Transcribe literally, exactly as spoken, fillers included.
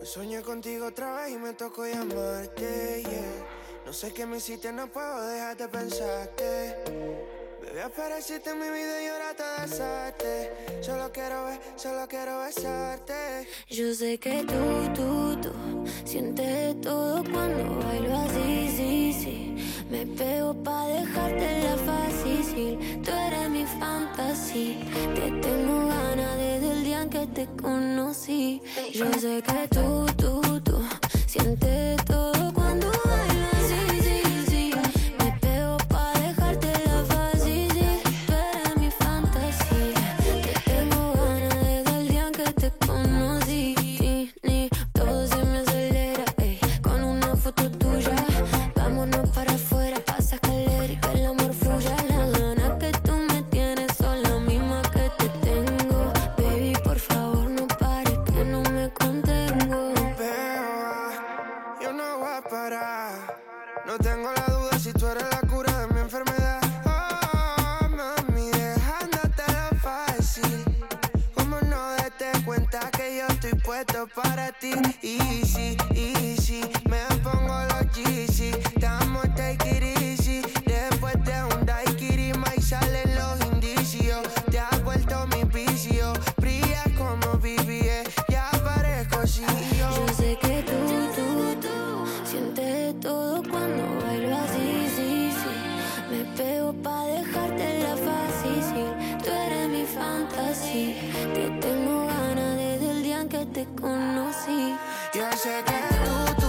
Soñé contigo otra vez y me tocó llamarte, yeah. No sé qué me hiciste, no puedo dejar de pensarte. Bebé, apareciste en mi vida y ahora te besaste. Solo quiero ver, solo quiero besarte. Yo sé que tú, tú, tú sientes todo cuando bailo así, sí, sí. Me pego pa' dejártela fácil. Tú eres mi fantasía. Que tengo ganas desde el día en que te conocí. Yo sé que tú, tú, tú sientes todo cuando bailo así, sí, sí. Me pego pa' dejártela fácil. Tú eres mi fantasía. Que tengo ganas desde el día en que te conocí. Ni todo se me acelera, ey, con una foto tuya. Vámonos para afuera, pasa escalera y que el amor fluya. La gana que tú me tienes son las mismas que te tengo. Baby, por favor no pares que no me contengo. Beba, yo no voy a parar. No tengo la duda si tú eres la cura de mi enfermedad. Oh, mami, dejándotela fácil. Como no date cuenta que yo estoy puesto para ti. Easy, easy, me pongo los Yeezy. Estamos take it easy. Después de un daiquiri y salen los indicios. Te has vuelto mi vicio. Brillas como B B A, ya parezco C E O. Yo sé que tú, tú, tú sientes todo cuando bailo así, sí, sí. Me pego pa' dejártela fácil. Tú eres mi fantasía. Que tengo ganas desde el día en que te conocí. Yo sé que tú, tú